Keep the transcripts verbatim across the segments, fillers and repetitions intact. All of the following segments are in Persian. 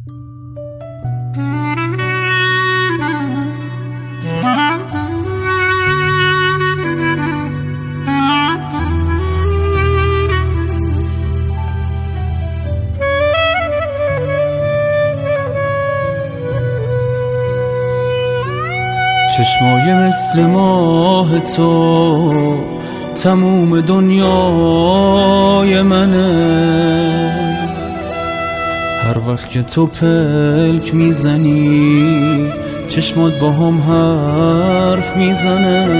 چشمای مثل ماه تو تموم دنیای منه، هر وقت که تو پلک میزنی چشمات با هم حرف میزنه.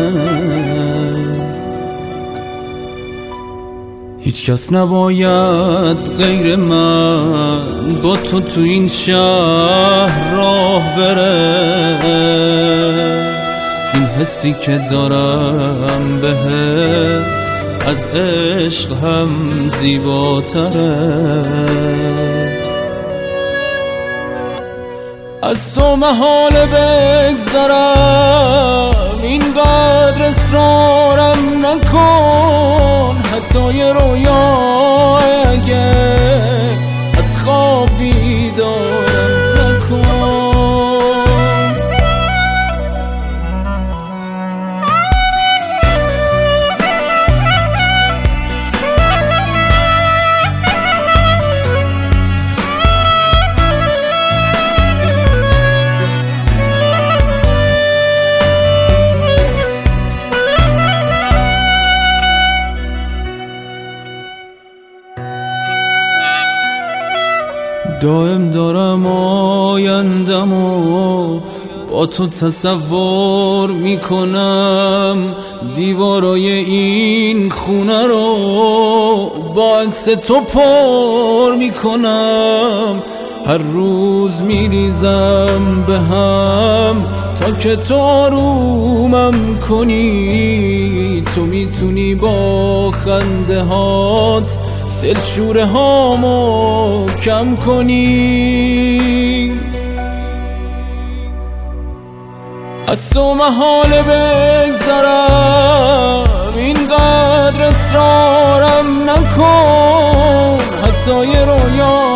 هیچ کس نباید غیر من با تو تو این شهر راه بره، این حسی که دارم بهت از عشق هم زیباتره. از تو محاله بگذرم، اینقدر اصرارم نکن، حتی یه رویا اگه از خواب بیدارم نکن. دائم دارم آیندمو با تو تصور میکنم، دیوارای این خونه رو با عکس تو پر میکنم، هر روز میریزم به هم تا که تو آرومم کنی. تو میتونی با خنده هات دلشوره هامو کم کنی. از تو محاله بگذرم، اینقدر اصرارم نکن، حتی یه رویا